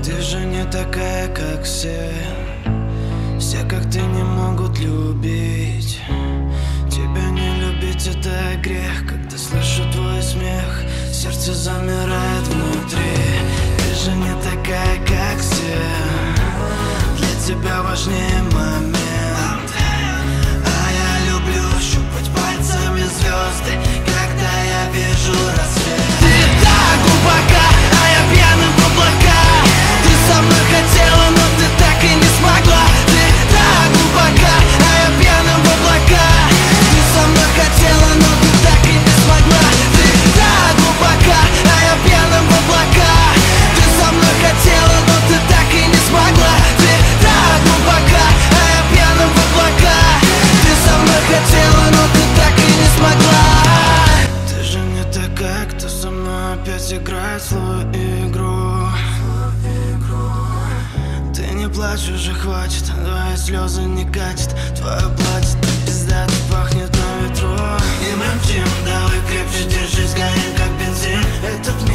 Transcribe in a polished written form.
Ты же не такая, как все. Все, как ты, не могут любить. Тебя не любить — это грех. Когда слышу твой смех, сердце замирает внутри. Ты же не такая, как все. Для тебя важнее момент. А я люблю щупать пальцами звезды, когда я вижу рассвет. Ты так глубока, а я пьяным в облака. Ты со мной хотела, но ты так и не смогла. Ты так глубока, а я пьяным в облака. Ты со мной хотела, но ты так и не смогла. Ты так глубока, а я пьяным в облака. Ты со мной хотела, но ты так и не смогла. Ты так глубока, а я пьяным в облака. Ты со мной хотела, но ты так и не смогла. Ты же не такая, кто со мной опять играет в свою игру. Ты не плачь, уже хватит, твои слезы не катит. Твое платье пиздато пахнет на ветру. И мы мчим, давай крепче держись, горим как бензин. Этот мир